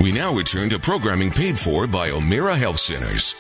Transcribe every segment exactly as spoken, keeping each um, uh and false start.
We now return to programming paid for by O'Meara Health Centers.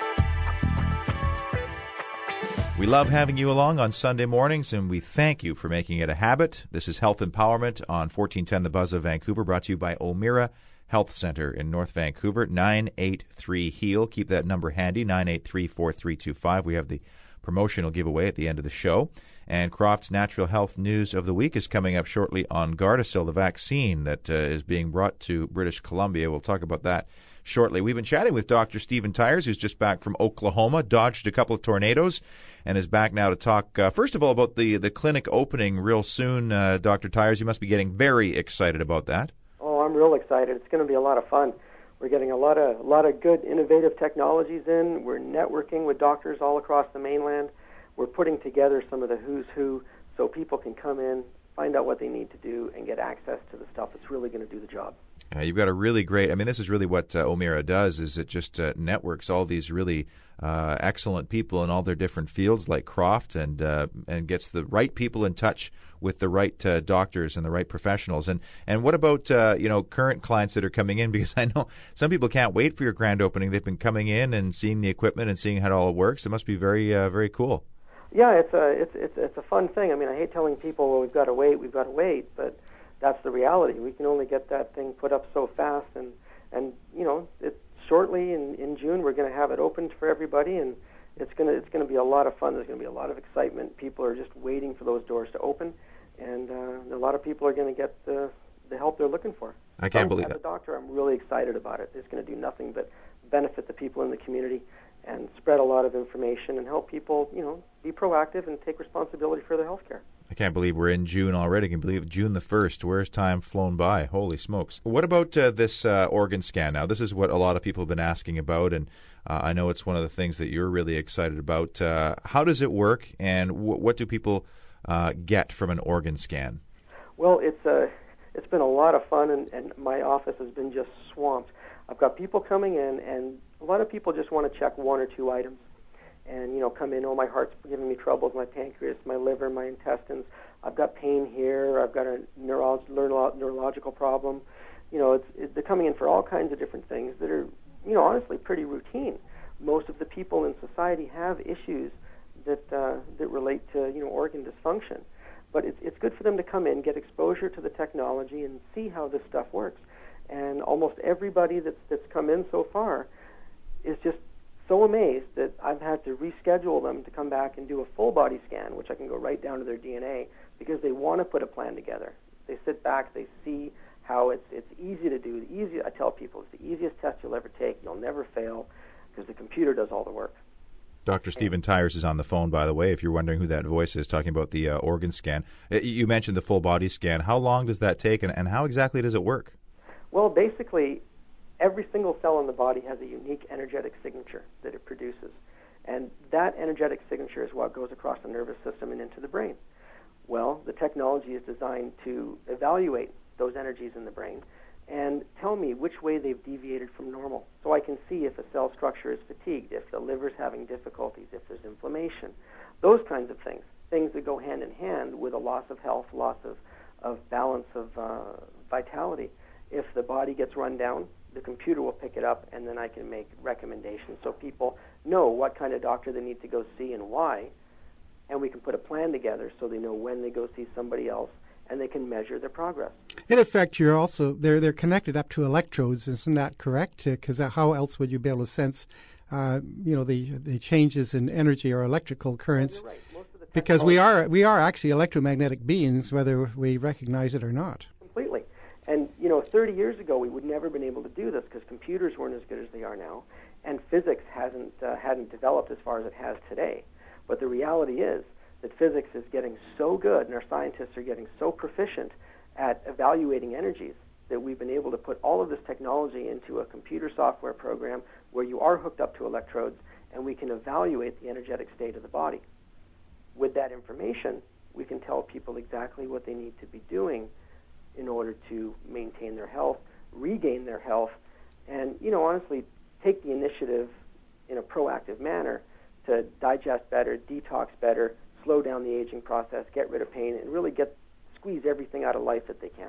We love having you along on Sunday mornings, and we thank you for making it a habit. This is Health Empowerment on fourteen ten The Buzz of Vancouver, brought to you by O'Meara Health Center in North Vancouver, nine eight three HEAL. Keep that number handy, nine eight three, four three two five. We have the promotional giveaway at the end of the show. And Croft's Natural Health News of the Week is coming up shortly on Gardasil, the vaccine that uh, is being brought to British Columbia. We'll talk about that shortly. We've been chatting with Doctor Stephen Tyers, who's just back from Oklahoma, dodged a couple of tornadoes, and is back now to talk, uh, first of all, about the, the clinic opening real soon. Uh, Doctor Tyers, you must be getting very excited about that. Oh, I'm real excited. It's going to be a lot of fun. We're getting a lot of a lot of good, innovative technologies in. We're networking with doctors all across the mainland. We're putting together some of the who's who so people can come in, find out what they need to do, and get access to the stuff that's really going to do the job. Uh, you've got a really great, I mean, this is really what uh, O'Meara does, is it just uh, networks all these really uh, excellent people in all their different fields like Croft, and uh, and gets the right people in touch with the right uh, doctors and the right professionals. And and what about, uh, you know, current clients that are coming in? Because I know some people can't wait for your grand opening. They've been coming in and seeing the equipment and seeing how it all works. It must be very, uh, very cool. Yeah, it's a, it's, it's, it's a fun thing. I mean, I hate telling people, well, we've got to wait, we've got to wait, but that's the reality. We can only get that thing put up so fast, and, and you know, it, shortly in, in June we're going to have it opened for everybody, and it's going to it's going to be a lot of fun. There's going to be a lot of excitement. People are just waiting for those doors to open, and uh, a lot of people are going to get the, the help they're looking for. I can't so, believe as it. As a doctor, I'm really excited about it. It's going to do nothing but benefit the people in the community and spread a lot of information and help people, you know, be proactive and take responsibility for their health care. I can't believe we're in June already. I can believe June the first. Where's time flown by? Holy smokes. What about uh, this uh, organ scan now? This is what a lot of people have been asking about, and uh, I know it's one of the things that you're really excited about. Uh, how does it work, and w- what do people uh, get from an organ scan? Well, it's uh, it's been a lot of fun, and, and my office has been just swamped. I've got people coming in, and a lot of people just want to check one or two items. And, you know, come in, oh, my heart's giving me troubles, my pancreas, my liver, my intestines. I've got pain here. I've got a neuro- neuro- neurological problem. You know, it's, it, they're coming in for all kinds of different things that are, you know, honestly pretty routine. Most of the people in society have issues that uh, that relate to, you know, organ dysfunction. But it's, it's good for them to come in, get exposure to the technology, and see how this stuff works. And almost everybody that's that's come in so far is just so amazed that I've had to reschedule them to come back and do a full body scan, which I can go right down to their D N A, because they want to put a plan together. They sit back, they see how it's it's easy to do. The easy, I tell people, it's the easiest test you'll ever take. You'll never fail because the computer does all the work. Doctor Stephen Tyers is on the phone, by the way, if you're wondering who that voice is, talking about the uh, organ scan. You mentioned the full body scan. How long does that take, and, and how exactly does it work? Well, basically, every single cell in the body has a unique energetic signature that it produces. And that energetic signature is what goes across the nervous system and into the brain. Well, the technology is designed to evaluate those energies in the brain and tell me which way they've deviated from normal. So I can see if a cell structure is fatigued, if the liver's having difficulties, if there's inflammation, those kinds of things, things that go hand in hand with a loss of health, loss of, of balance of uh, vitality. If the body gets run down, the computer will pick it up, and then I can make recommendations so people know what kind of doctor they need to go see and why, and we can put a plan together so they know when they go see somebody else, and they can measure their progress. In effect, you're also they're they're connected up to electrodes, isn't that correct? Because how else would you be able to sense, uh, you know, the the changes in energy or electrical currents? Well, you're right. Most of the because we are we are actually electromagnetic beings, whether we recognize it or not. Completely. And, you know, thirty years ago, we would never been able to do this because computers weren't as good as they are now, and physics hasn't uh, hadn't developed as far as it has today. But the reality is that physics is getting so good, and our scientists are getting so proficient at evaluating energies that we've been able to put all of this technology into a computer software program where you are hooked up to electrodes, and we can evaluate the energetic state of the body. With that information, we can tell people exactly what they need to be doing in order to maintain their health, regain their health, and, you know, honestly, take the initiative in a proactive manner to digest better, detox better, slow down the aging process, get rid of pain, and really get squeeze everything out of life that they can.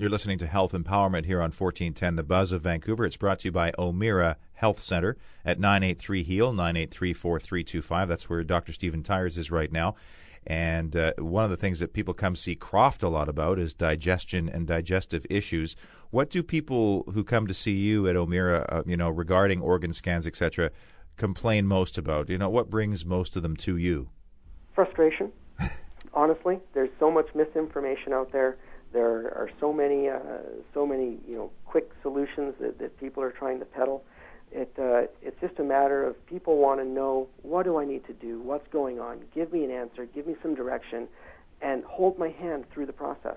You're listening to Health Empowerment here on fourteen ten The Buzz of Vancouver. It's brought to you by O'Meara Health Center at nine eight three HEAL, nine eight three, four three two five. That's where Doctor Stephen Tyers is right now. And uh, one of the things that people come see Croft a lot about is digestion and digestive issues. What do people who come to see you at O'Meara, uh, you know, regarding organ scans, et cetera, complain most about? You know, what brings most of them to you? Frustration. Honestly, there's so much misinformation out there. There are so many, uh, so many, you know, quick solutions that, that people are trying to peddle. It, uh, it's just a matter of people want to know, what do I need to do? What's going on? Give me an answer. Give me some direction, and hold my hand through the process.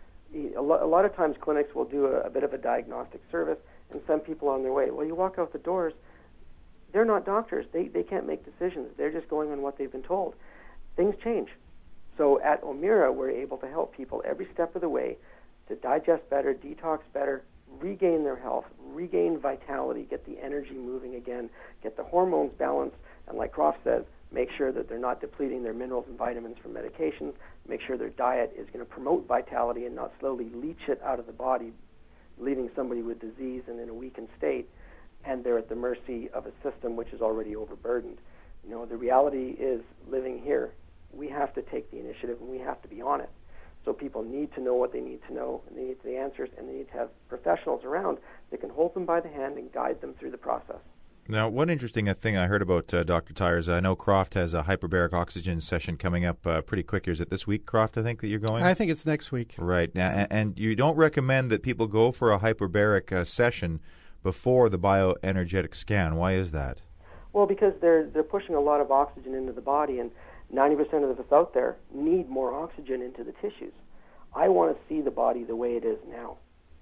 A, lo- a lot of times, clinics will do a, a bit of a diagnostic service and send people on their way. Well, you walk out the doors, they're not doctors. They they can't make decisions. They're just going on what they've been told. Things change. So at O'Meara, we're able to help people every step of the way to digest better, detox better, regain their health, regain vitality, get the energy moving again, get the hormones balanced, and like Croft says, make sure that they're not depleting their minerals and vitamins from medications, make sure their diet is going to promote vitality and not slowly leach it out of the body, leaving somebody with disease and in a weakened state, and they're at the mercy of a system which is already overburdened. You know, the reality is, living here, we have to take the initiative and we have to be on it. So people need to know what they need to know, and they need the answers, and they need to have professionals around that can hold them by the hand and guide them through the process. Now, one interesting thing I heard about uh, Doctor Tyers, I know Croft has a hyperbaric oxygen session coming up uh, pretty quick. Is it this week, Croft, I think, that you're going? I think it's next week. Right. Now, and you don't recommend that people go for a hyperbaric uh, session before the bioenergetic scan. Why is that? Well, because they're they're pushing a lot of oxygen into the body, and ninety percent of us out there need more oxygen into the tissues. I want to see the body the way it is now,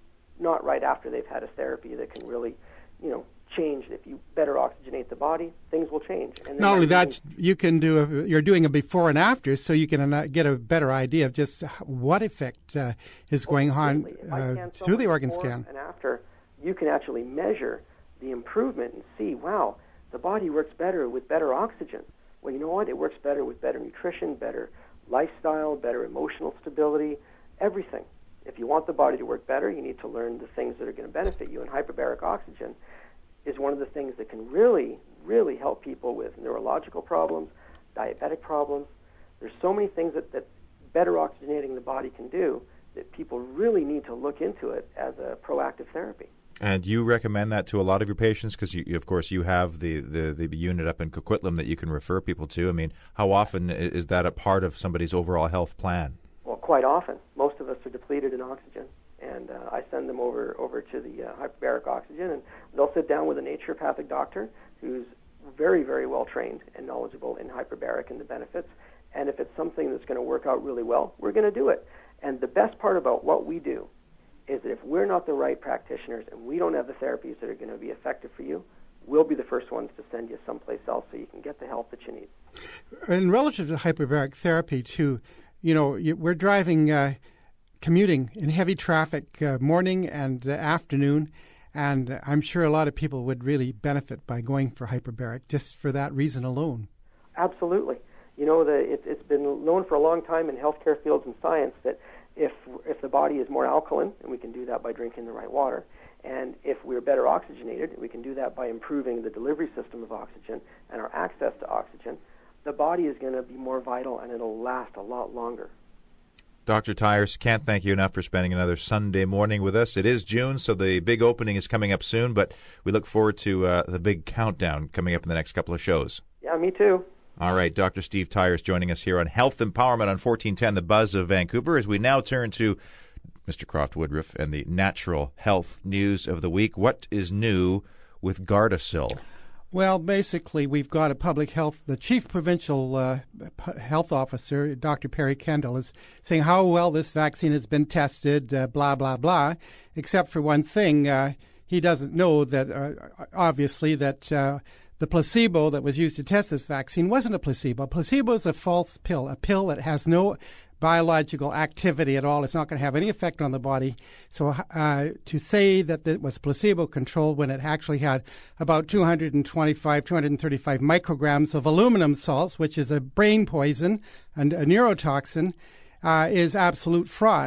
not right after they've had a therapy that can really, you know, change. If you better oxygenate the body, things will change. And not only that, you can do a, you're doing a before and after, so you can uh, get a better idea of just what effect uh, is going on uh, through the organ scan. And after, you can actually measure the improvement and see, wow, the body works better with better oxygen. Well, you know what? It works better with better nutrition, better lifestyle, better emotional stability, everything. If you want the body to work better, you need to learn the things that are going to benefit you. And hyperbaric oxygen is one of the things that can really, really help people with neurological problems, diabetic problems. There's so many things that, that better oxygenating the body can do that people really need to look into it as a proactive therapy. And you recommend that to a lot of your patients because, you, of course, you have the, the, the unit up in Coquitlam that you can refer people to. I mean, how often is that a part of somebody's overall health plan? Well, quite often. Most of us are depleted in oxygen, and uh, I send them over, over to the uh, hyperbaric oxygen, and they'll sit down with a naturopathic doctor who's very, very well trained and knowledgeable in hyperbaric and the benefits. And if it's something that's going to work out really well, we're going to do it. And the best part about what we do is that if we're not the right practitioners and we don't have the therapies that are going to be effective for you, we'll be the first ones to send you someplace else so you can get the help that you need. And relative to hyperbaric therapy, too, you know, you, we're driving, uh, commuting in heavy traffic uh, morning and uh, afternoon, and I'm sure a lot of people would really benefit by going for hyperbaric just for that reason alone. Absolutely. You know, the, it, it's been known for a long time in healthcare fields and science that if if the body is more alkaline, and we can do that by drinking the right water, and if we're better oxygenated, we can do that by improving the delivery system of oxygen and our access to oxygen, the body is going to be more vital and it'll last a lot longer. Doctor Tyers, can't thank you enough for spending another Sunday morning with us. It is June, so the big opening is coming up soon, but we look forward to uh, the big countdown coming up in the next couple of shows. Yeah, me too. All right, Doctor Steve Tyers joining us here on Health Empowerment on fourteen ten The Buzz of Vancouver as we now turn to Mister Croft Woodruff and the natural health news of the week. What is new with Gardasil? Well, basically, we've got a public health, the chief provincial uh, health officer, Doctor Perry Kendall, is saying how well this vaccine has been tested, uh, blah, blah, blah, except for one thing. Uh, he doesn't know that, uh, obviously, that uh, the placebo that was used to test this vaccine wasn't a placebo. A placebo is a false pill, a pill that has no biological activity at all. It's not going to have any effect on the body. So uh, to say that it was placebo-controlled when it actually had about two hundred twenty-five, two hundred thirty-five micrograms of aluminum salts, which is a brain poison and a neurotoxin, uh, is absolute fraud.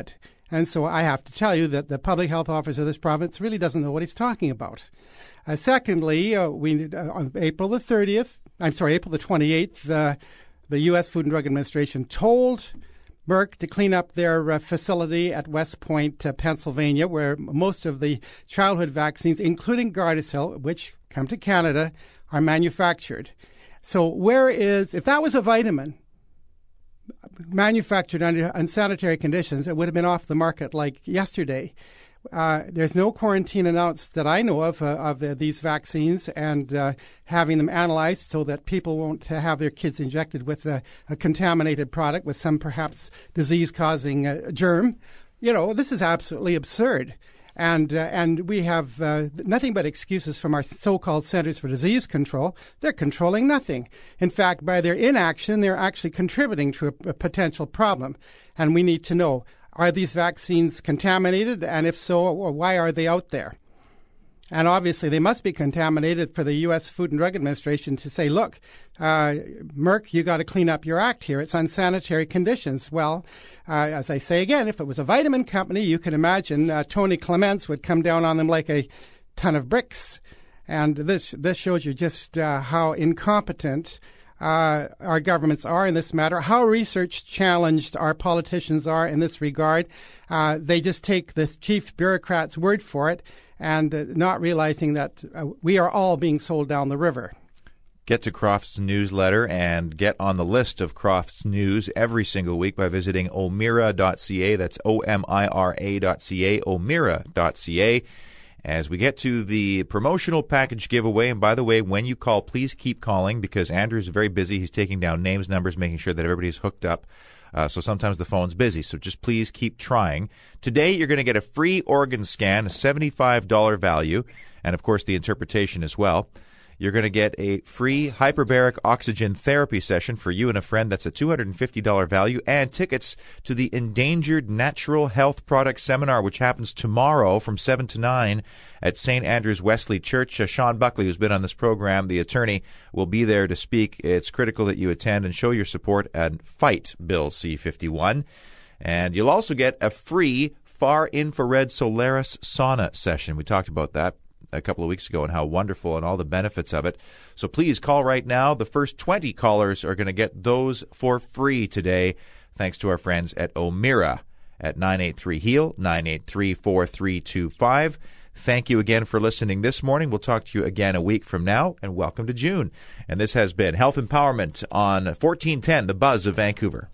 And so I have to tell you that the public health officer of this province really doesn't know what he's talking about. Uh, secondly, uh, we uh, on April the thirtieth, I'm sorry, April the twenty-eighth, uh, the U S Food and Drug Administration told Merck to clean up their uh, facility at West Point, uh, Pennsylvania, where most of the childhood vaccines, including Gardasil, which come to Canada, are manufactured. So where is, if that was a vitamin manufactured under unsanitary conditions, it would have been off the market like yesterday. Uh, there's no quarantine announced that I know of uh, of uh, these vaccines, and uh, having them analyzed so that people won't have their kids injected with a, a contaminated product with some perhaps disease-causing uh, germ. You know, this is absolutely absurd. And uh, and we have uh, nothing but excuses from our so-called Centers for Disease Control. They're controlling nothing. In fact, by their inaction, they're actually contributing to a, a potential problem. And we need to know, are these vaccines contaminated? And if so, why are they out there? And obviously, they must be contaminated for the U S Food and Drug Administration to say, look, uh, Merck, you got to clean up your act here. It's unsanitary conditions. Well, uh, as I say again, if it was a vitamin company, you can imagine uh, Tony Clements would come down on them like a ton of bricks. And this this shows you just uh, how incompetent uh, our governments are in this matter, how research challenged our politicians are in this regard. Uh, they just take the chief bureaucrat's word for it, and uh, not realizing that uh, we are all being sold down the river. Get to Crofts newsletter and get on the list of Crofts News every single week by visiting omira dot c a. That's O M I R A dot C A, omira dot C A. As we get to the promotional package giveaway, and by the way, when you call, please keep calling because Andrew's very busy. He's taking down names, numbers, making sure that everybody's hooked up. Uh, so sometimes the phone's busy, so just please keep trying. Today, you're going to get a free organ scan, a seventy-five dollars value, and of course the interpretation as well. You're going to get a free hyperbaric oxygen therapy session for you and a friend. That's a two hundred fifty dollars value, and tickets to the Endangered Natural Health Product Seminar, which happens tomorrow from seven to nine at Saint Andrew's Wesley Church. Uh, Sean Buckley, who's been on this program, the attorney, will be there to speak. It's critical that you attend and show your support and fight Bill C fifty-one. And you'll also get a free far infrared Solaris sauna session. We talked about that a couple of weeks ago and how wonderful and all the benefits of it. So please call right now. The first twenty callers are going to get those for free today, thanks to our friends at Omira at nine eight three HEAL, nine eight three, four three two five. Thank you again for listening this morning. We'll talk to you again a week from now, and welcome to June. And this has been Health Empowerment on fourteen ten, The Buzz of Vancouver.